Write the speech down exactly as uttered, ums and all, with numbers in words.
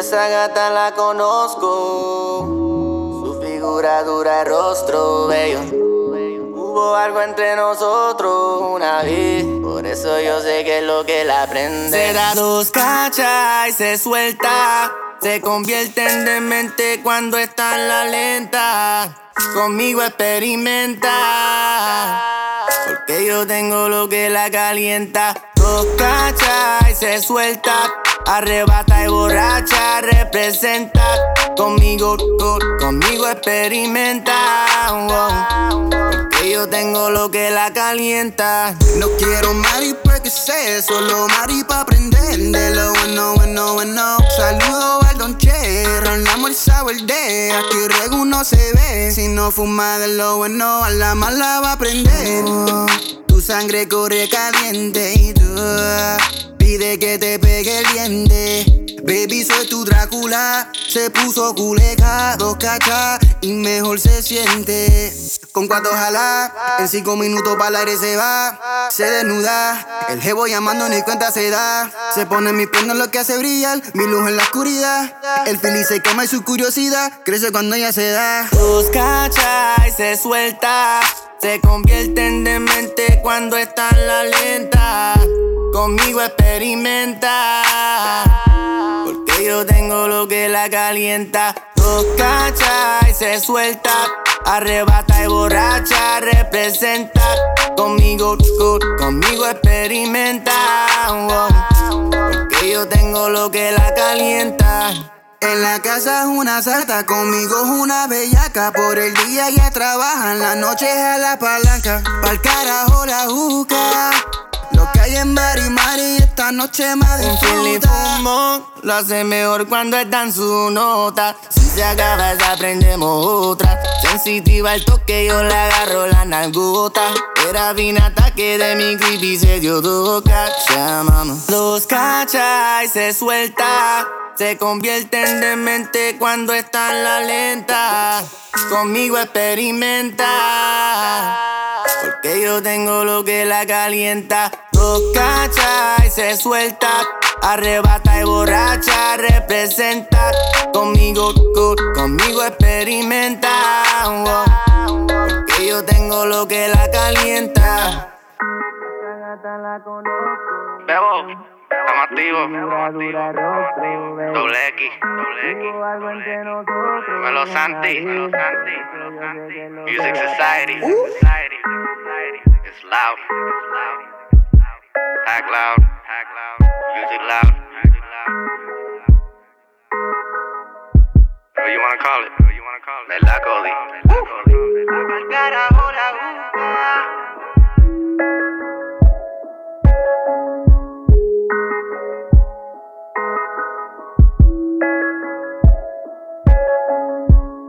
esa gata la conozco. Su figura dura, el rostro bello. Hubo algo entre nosotros una vez, por eso yo sé que es lo que la prende. Se da dos cachas y se suelta. Se convierte en demente cuando está en la lenta. Conmigo experimenta, porque yo tengo lo que la calienta. Dos cachas y se suelta. Arrebata y borracha, representa. Conmigo, con, conmigo experimenta, wow, porque yo tengo lo que la calienta. No quiero mari porque sé, solo mari pa' aprender de lo bueno, bueno, bueno. Saludo al Don Che, rondamos el sour de. Aquí regu no se ve, si no fuma de lo bueno, a la mala va a prender. Tu sangre corre caliente y tú pide que te pegue el diente. Baby, soy tu Drácula. Se puso culeca, dos cachas y mejor se siente. Con cuatro jala, en cinco minutos para el aire se va. Se desnuda, el jevo llamando ni cuenta se da. Se pone en mis piernas lo que hace brillar, mi luz en la oscuridad. El feliz se quema y su curiosidad crece cuando ella se da. Dos cachas y se suelta. Se convierte en demente cuando está en la lenta. Conmigo experimenta, porque yo tengo lo que la calienta. Dos cachas y se suelta. Arrebata y borracha, representa. Conmigo, con, conmigo experimenta, wow, porque yo tengo lo que la calienta. En la casa es una santa, conmigo es una bellaca. Por el día ya trabaja, en la noche es a la palanca. Pa'l carajo la juca, lo que hay en Mari Mari esta noche más disfruta. Fumo, lo hace mejor cuando está en su nota. Si se acaba esa prendemos otra. Sensitiva el toque, yo le agarro la nalgota. Era fin ataque de mi creepy, se dio dos cachas, mamá. Dos cachas y se suelta. Se convierte en demente cuando está en la lenta. Conmigo experimenta, porque yo tengo lo que la calienta. Dos cachas y se suelta. Arrebata y borracha, representa. Conmigo, con, conmigo experimenta, wow, porque yo tengo lo que la calienta. Bebo, estamos activos. Doble X, doble X. Melo Santi, Melo Santi, Music Society. It's loud, it's loud. Hack loud, hack loud. Music loud, music loud. What you wanna call it? What you wanna call it? Me la codí, me la codí.